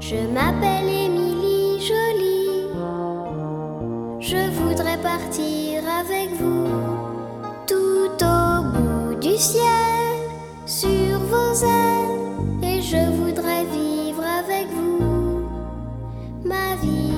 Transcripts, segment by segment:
Je m'appelle Émilie Jolie. Je voudrais partir avec vous tout au bout du ciel, sur vos ailes, et je voudrais vivre avec vous ma vie.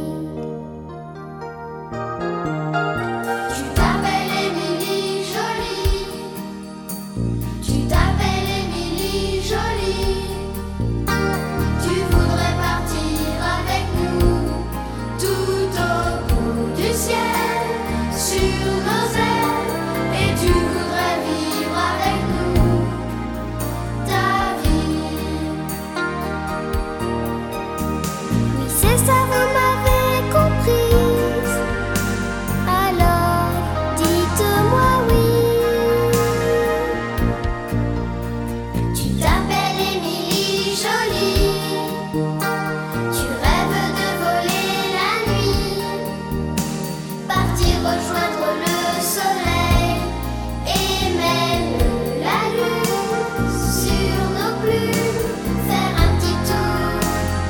Rejoindre le soleil et même la lune, sur nos plumes, faire un petit tour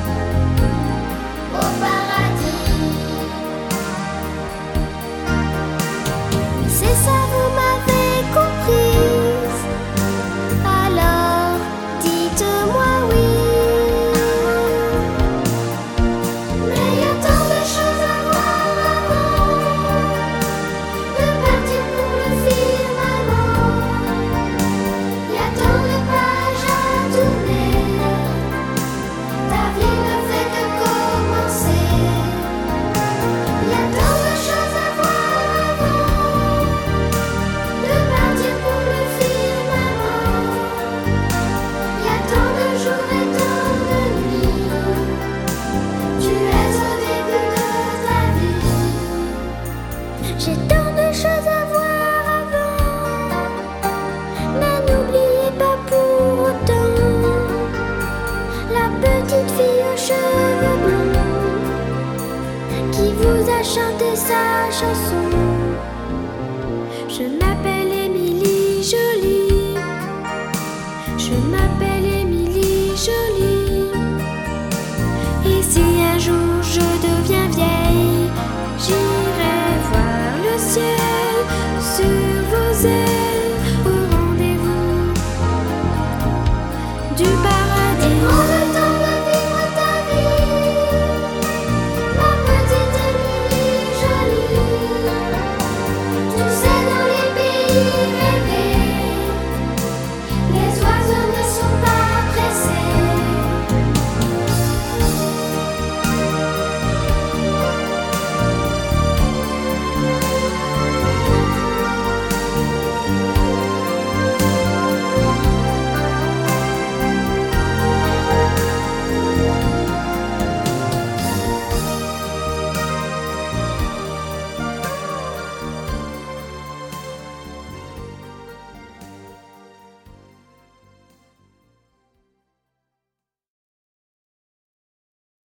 au paradis. C'est ça, vous m'avez comprise. Alors dites-moi oui. Mais il y a tant de choses à voir avant de partir pour le firmament. Il y a tant de pages à tourner. Ta vie ne fait que commencer. Il y a tant de choses à voir avant de partir pour le firmament. Il y a tant de jours et tant de nuits. Tu es au début de ta vie. J'ai tant de choses à voir avant, mais n'oubliez pas pour autant la petite fille aux cheveux blonds qui vous a chanté sa chanson. Je m'appelle